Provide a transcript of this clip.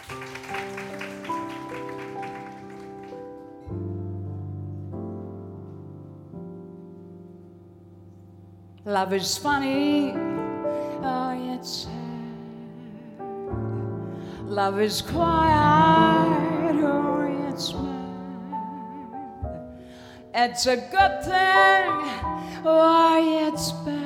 Love is funny, oh, it's sad. Love is quiet, oh, it's mad. It's a good thing, why, it's bad.